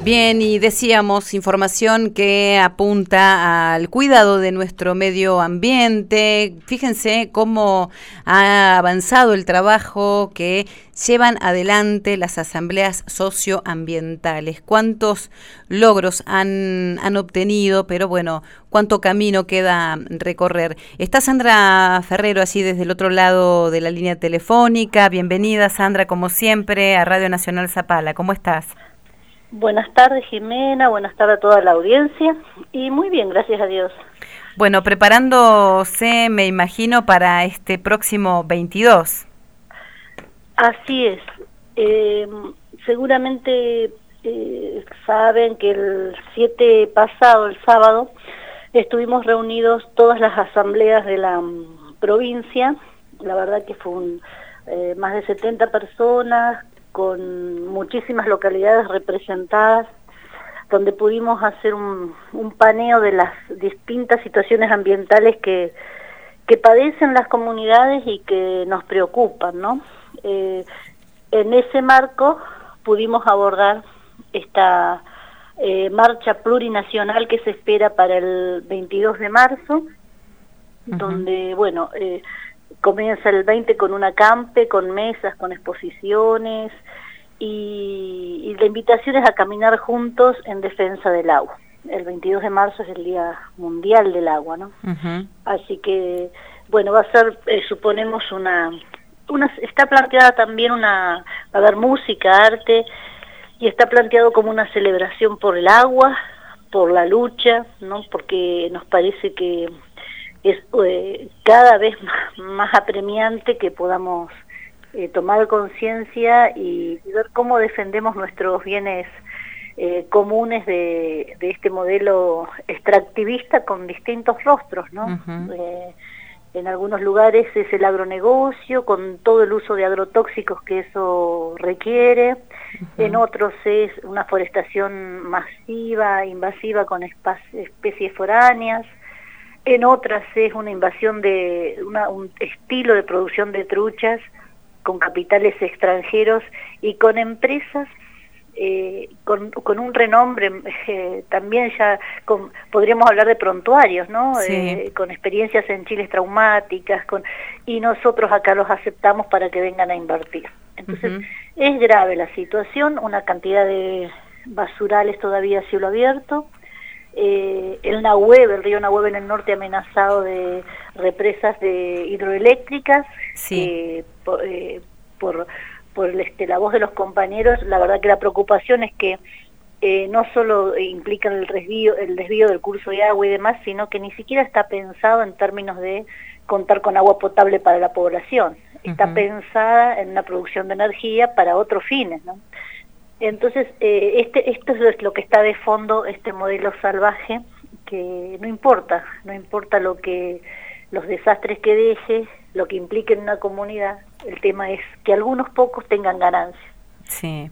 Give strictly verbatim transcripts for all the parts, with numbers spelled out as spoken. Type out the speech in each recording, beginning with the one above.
Bien, y decíamos información que apunta al cuidado de nuestro medio ambiente. Fíjense cómo ha avanzado el trabajo que llevan adelante las asambleas socioambientales. Cuántos logros han, han obtenido, pero bueno, cuánto camino queda recorrer. Está Sandra Ferrero, así desde el otro lado de la línea telefónica. Bienvenida, Sandra, como siempre, a Radio Nacional Zapala. ¿Cómo estás? Buenas tardes, Jimena, buenas tardes a toda la audiencia, y muy bien, gracias a Dios. Bueno, preparándose, me imagino, para este próximo veintidós. Así es. Eh, seguramente eh, saben que el siete pasado, el sábado, estuvimos reunidos todas las asambleas de la um, provincia. La verdad que fue un, eh, más de setenta personas, con muchísimas localidades representadas, donde pudimos hacer un, un paneo de las distintas situaciones ambientales que, que padecen las comunidades y que nos preocupan, ¿no? Eh, en ese marco pudimos abordar esta eh, marcha plurinacional que se espera para el veintidós de marzo, uh-huh. donde, bueno, eh, comienza el veinte con un acampe, con mesas, con exposiciones, y, y la invitación es a caminar juntos en defensa del agua. El veintidós de marzo es el Día Mundial del Agua, ¿no? Uh-huh. Así que, bueno, va a ser, eh, suponemos, una, una... Está planteada también una... Va a haber música, arte, y está planteado como una celebración por el agua, por la lucha, ¿no? Porque nos parece que es eh, cada vez más, más apremiante que podamos eh, tomar conciencia y, y ver cómo defendemos nuestros bienes eh, comunes de, de este modelo extractivista con distintos rostros, ¿no? Uh-huh. Eh, en algunos lugares es el agronegocio, con todo el uso de agrotóxicos que eso requiere. Uh-huh. En otros es una forestación masiva, invasiva, con especies foráneas. En otras es una invasión de una, un estilo de producción de truchas con capitales extranjeros y con empresas eh, con, con un renombre eh, también ya con, podríamos hablar de prontuarios, ¿no? Sí. Eh, con experiencias en Chile traumáticas, con y nosotros acá los aceptamos para que vengan a invertir. Entonces, uh-huh. es grave la situación, una cantidad de basurales todavía a cielo abierto. Eh, el Nahuel, el río Nahuel en el norte amenazado de represas de hidroeléctricas, sí. eh, por, eh, por, por este, la voz de los compañeros, la verdad que la preocupación es que eh, no solo implican el desvío, el desvío del curso de agua y demás, sino que ni siquiera está pensado en términos de contar con agua potable para la población, está uh-huh. pensada en una producción de energía para otros fines, ¿no? Entonces, eh, este, esto es lo que está de fondo, este modelo salvaje, que no importa, no importa lo que los desastres que deje, lo que implique en una comunidad, el tema es que algunos pocos tengan ganancias. Sí.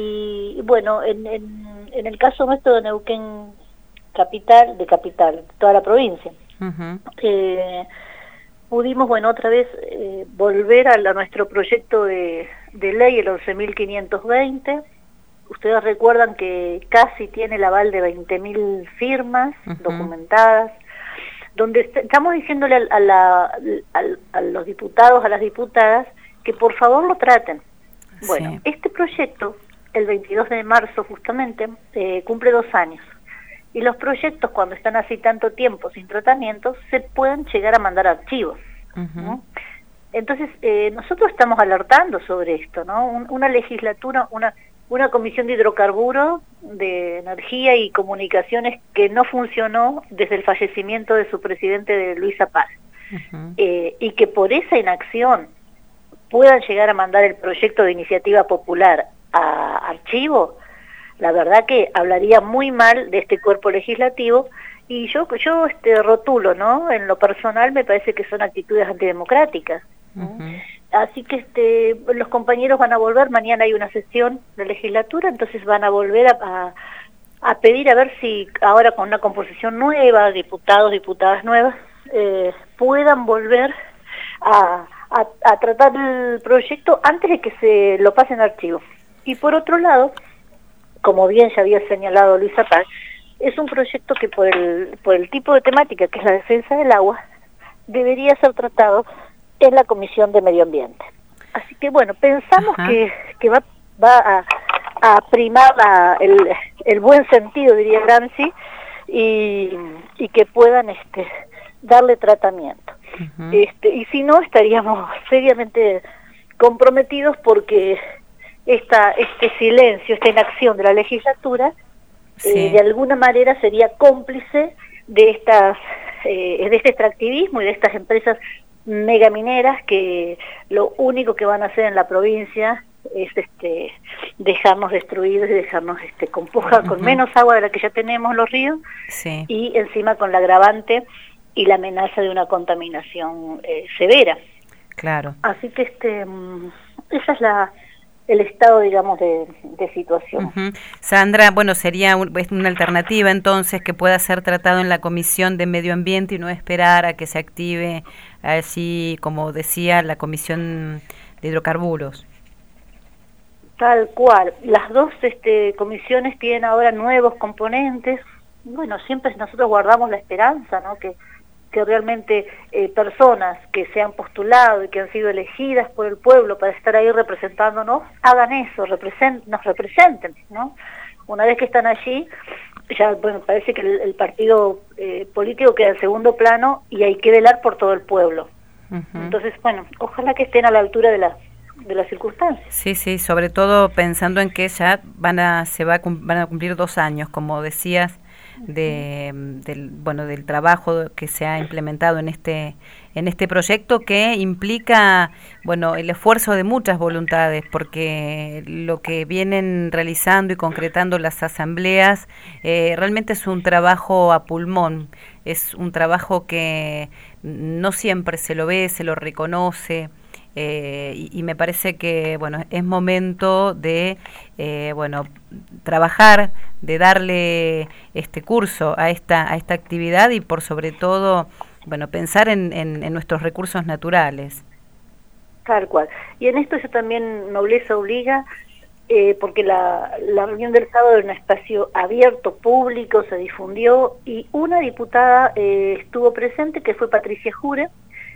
Y bueno, en, en, en el caso nuestro de Neuquén capital, de capital, toda la provincia, uh-huh. eh, pudimos, bueno, otra vez eh, volver a, la, a nuestro proyecto de, de ley, el once mil quinientos veinte. Ustedes recuerdan que casi tiene el aval de veinte mil firmas uh-huh. documentadas, donde est- estamos diciéndole a, a, la, a, a los diputados, a las diputadas, que por favor lo traten. Bueno, sí. Este proyecto, el veintidós de marzo justamente, eh, cumple dos años. Y los proyectos, cuando están así tanto tiempo sin tratamiento, se pueden llegar a mandar archivos, uh-huh. ¿no? Entonces, eh, nosotros estamos alertando sobre esto, ¿no? Un, una legislatura, una... una comisión de hidrocarburos, de energía y comunicaciones que no funcionó desde el fallecimiento de su presidente, de Luis Paz, uh-huh. eh, y que por esa inacción puedan llegar a mandar el proyecto de iniciativa popular a archivo, la verdad que hablaría muy mal de este cuerpo legislativo, y yo, yo este, rotulo, ¿no? En lo personal me parece que son actitudes antidemocráticas, ¿no? Uh-huh. Así que este, los compañeros van a volver, mañana hay una sesión de legislatura, entonces van a volver a, a, a pedir a ver si ahora con una composición nueva, diputados, diputadas nuevas, eh, puedan volver a, a, a tratar el proyecto antes de que se lo pasen a archivo. Y por otro lado, como bien ya había señalado Luisa Paz, es un proyecto que por el, por el tipo de temática que es la defensa del agua, debería ser tratado en la Comisión de Medio Ambiente. Así que bueno, pensamos que, que va, va a, a primar la, el, el buen sentido, diría Gramsci, y, y que puedan este, darle tratamiento. Uh-huh. este, y si no, estaríamos seriamente comprometidos porque esta, este silencio, esta inacción de la legislatura, sí. eh, de alguna manera sería cómplice de estas eh, de este extractivismo y de estas empresas megamineras que lo único que van a hacer en la provincia es este dejarnos destruidos y dejarnos este con, poca, uh-huh. con menos agua de la que ya tenemos los ríos, sí. y encima con la agravante y la amenaza de una contaminación eh, severa. Claro. Así que este esa es la el estado, digamos, de, de situación. Uh-huh. Sandra, bueno, sería un, una alternativa entonces que pueda ser tratado en la Comisión de Medio Ambiente y no esperar a que se active, así como decía, la Comisión de Hidrocarburos. Tal cual. Las dos este, comisiones tienen ahora nuevos componentes. Bueno, siempre nosotros guardamos la esperanza, ¿no?, que que realmente eh, personas que se han postulado y que han sido elegidas por el pueblo para estar ahí representándonos, hagan eso, represent, nos representen, ¿no? Una vez que están allí, ya bueno, parece que el, el partido eh, político queda en segundo plano y hay que velar por todo el pueblo. Uh-huh. Entonces, bueno, ojalá que estén a la altura de la de las circunstancias. Sí, sí, sobre todo pensando en que ya van a se va a, van a cumplir dos años, como decías, de del bueno del trabajo que se ha implementado en este en este proyecto, que implica bueno el esfuerzo de muchas voluntades, porque lo que vienen realizando y concretando las asambleas eh, realmente es un trabajo a pulmón, es un trabajo que no siempre se lo ve, se lo reconoce. Eh, y, y me parece que bueno es momento de eh, bueno trabajar, de darle este curso a esta a esta actividad y por sobre todo bueno pensar en, en, en nuestros recursos naturales. Tal cual. Y en esto eso también Nobleza Obliga, eh, porque la, la reunión del sábado era un espacio abierto, público, se difundió y una diputada eh, estuvo presente, que fue Patricia Jure.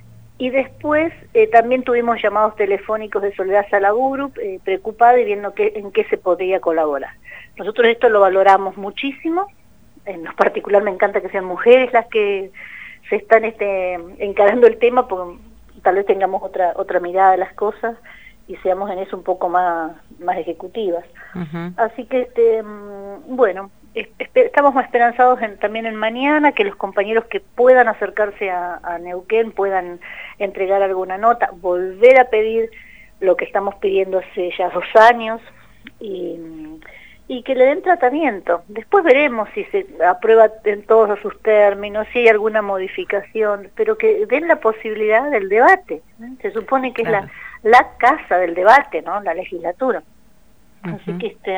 Y después eh, también tuvimos llamados telefónicos de Soledad Salaburu, eh, preocupada y viendo que, en qué se podría colaborar. Nosotros esto lo valoramos muchísimo, en lo particular me encanta que sean mujeres las que se están este, encarando el tema, porque tal vez tengamos otra otra mirada de las cosas y seamos en eso un poco más, más ejecutivas. Uh-huh. Así que, este, bueno, estamos más esperanzados en, también en mañana, que los compañeros que puedan acercarse a, a Neuquén puedan entregar alguna nota, volver a pedir lo que estamos pidiendo hace ya dos años y, y que le den tratamiento. Después veremos si se aprueba en todos sus términos, si hay alguna modificación, pero que den la posibilidad del debate, ¿no? Se supone que claro. es la, la casa del debate, ¿no?, la legislatura. Uh-huh. Así que este...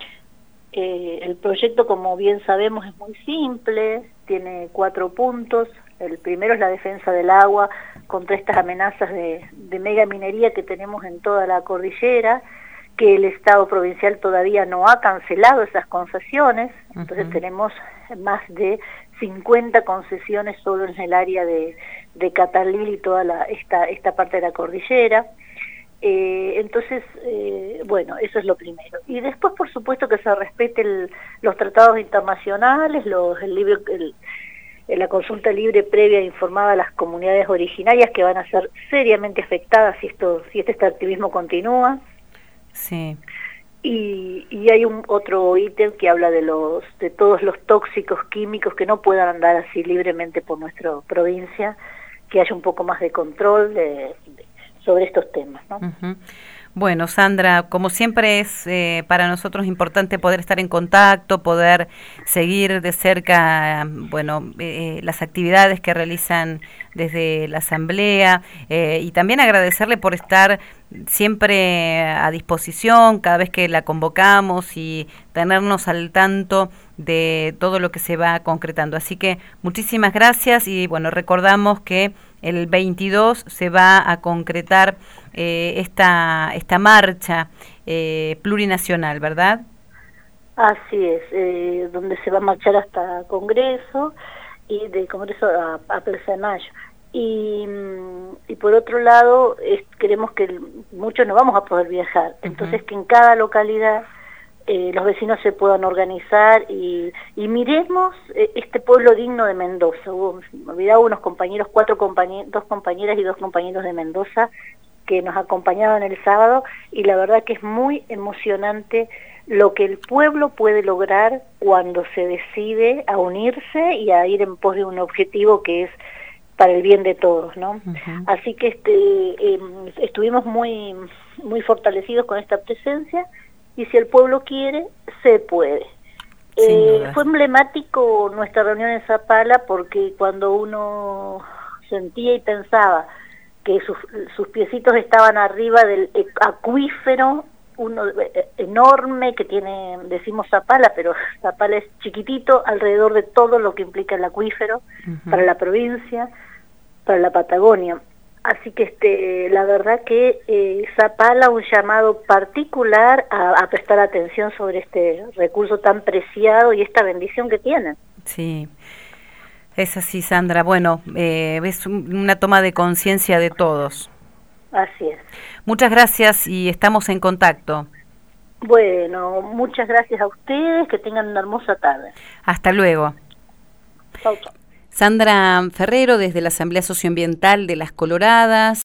Eh, el proyecto, como bien sabemos, es muy simple, tiene cuatro puntos. El primero es la defensa del agua contra estas amenazas de, de mega minería que tenemos en toda la cordillera, que el Estado provincial todavía no ha cancelado esas concesiones. Entonces uh-huh. tenemos más de cincuenta concesiones solo en el área de, de Catalil y toda la, esta, esta parte de la cordillera. Eh, entonces, eh, bueno, eso es lo primero. Y después, por supuesto, que se respeten los tratados internacionales, los, el libre, el, la consulta libre previa e informada a las comunidades originarias, que van a ser seriamente afectadas si esto, si este activismo continúa. Sí. Y, y hay un otro ítem que habla de los de todos los tóxicos químicos que no puedan andar así libremente por nuestra provincia, que haya un poco más de control de, de sobre estos temas, ¿no? Uh-huh. Bueno, Sandra, como siempre es eh, para nosotros importante poder estar en contacto, poder seguir de cerca, bueno, eh, las actividades que realizan desde la Asamblea eh, y también agradecerle por estar siempre a disposición cada vez que la convocamos y tenernos al tanto de todo lo que se va concretando. Así que muchísimas gracias y bueno, recordamos que el veintidós se va a concretar eh, esta esta marcha eh, plurinacional, ¿verdad? Así es, eh, donde se va a marchar hasta Congreso y de Congreso a, a Plaza de Mayo. Y, y por otro lado, es, queremos que el, muchos no vamos a poder viajar, entonces uh-huh. que en cada localidad eh, los vecinos se puedan organizar y, y miremos eh, este pueblo digno de Mendoza. Hubo, me olvidaba unos compañeros, cuatro compañeros, dos compañeras y dos compañeros de Mendoza que nos acompañaban el sábado, y la verdad que es muy emocionante lo que el pueblo puede lograr cuando se decide a unirse y a ir en pos de un objetivo que es para el bien de todos, ¿no? Uh-huh. Así que este eh, estuvimos muy muy fortalecidos con esta presencia, y si el pueblo quiere, se puede. Eh, fue emblemático nuestra reunión en Zapala, porque cuando uno sentía y pensaba que sus, sus piecitos estaban arriba del acuífero, uno enorme que tiene, decimos Zapala, pero Zapala es chiquitito alrededor de todo lo que implica el acuífero, uh-huh. para la provincia, para la Patagonia. Así que este, la verdad que eh, Zapala, un llamado particular a, a prestar atención sobre este recurso tan preciado y esta bendición que tienen. Sí. Es así, Sandra. Bueno, eh, es una toma de conciencia de todos. Así es. Muchas gracias y estamos en contacto. Bueno, muchas gracias a ustedes, que tengan una hermosa tarde. Hasta luego. Chau, chau. Sandra Ferrero, desde la Asamblea Socioambiental de Las Coloradas.